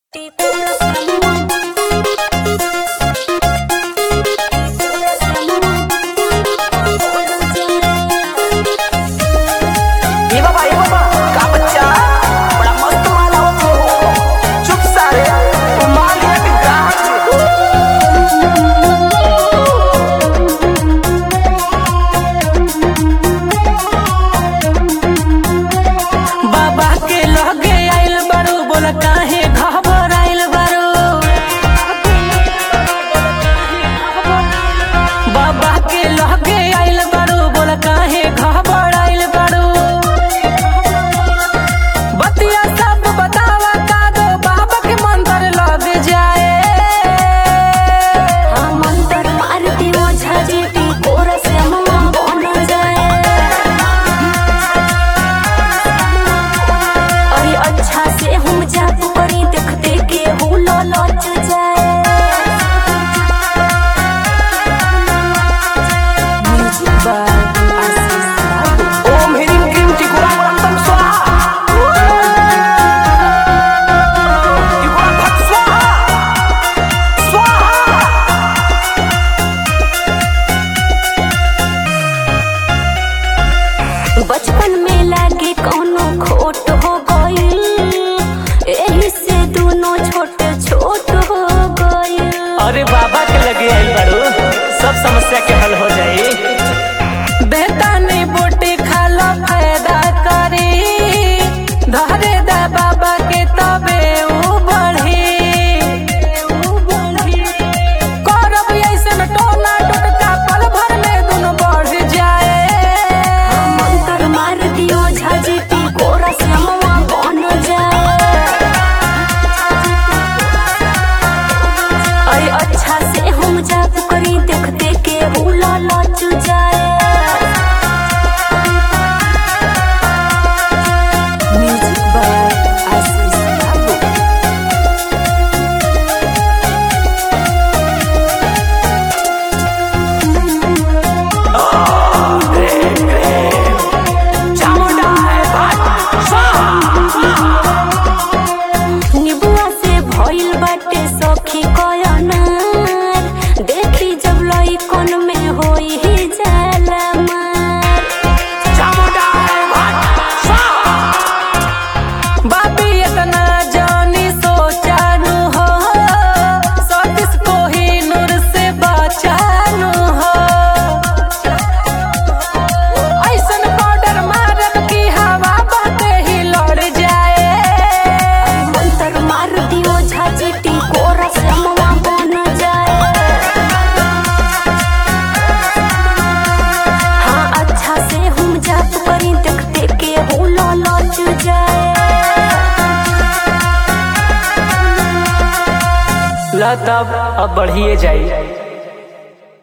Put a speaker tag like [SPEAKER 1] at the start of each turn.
[SPEAKER 1] बचपन में लागे कौनो खोट हो गइल, एही से दोनों छोट छोट हो गइल।
[SPEAKER 2] अरे बाबा के लगे आइल बारू, सब समस्या के हल हो जाई। बेटा नहीं बोटी खाला फायदा करी, धरे दा बाबा के तबे ऊ बढ़ी। करब ऐसन टोना टोटका पल भर में दोनों बढ़ जाए।
[SPEAKER 1] मंत्र मार दियो झाजीती कोरा से अम्मा बन जाए। अरे अच्छा से हम जाप करी देखते के हुला लच जाए। म्यूजिक बाय आशीष बाबू। निबुआ से भइल बाटे सखी कयनार, देखी जब लइकन में होई ही जाला मार।
[SPEAKER 2] बाबी इतना जानी सोचानु हो, सतीश को ही नूर से बचानु हो। ऐसन पाउडर मारब की हवा बाटे ही लड़ जाए।
[SPEAKER 1] मंत्र मार दियो झाजीती कोरा से अम्मा बन जाए। हाँ अच्छा से हम जाप करी देखते के हुला लच जाए।
[SPEAKER 2] ला तब अब बढ़िए जाई।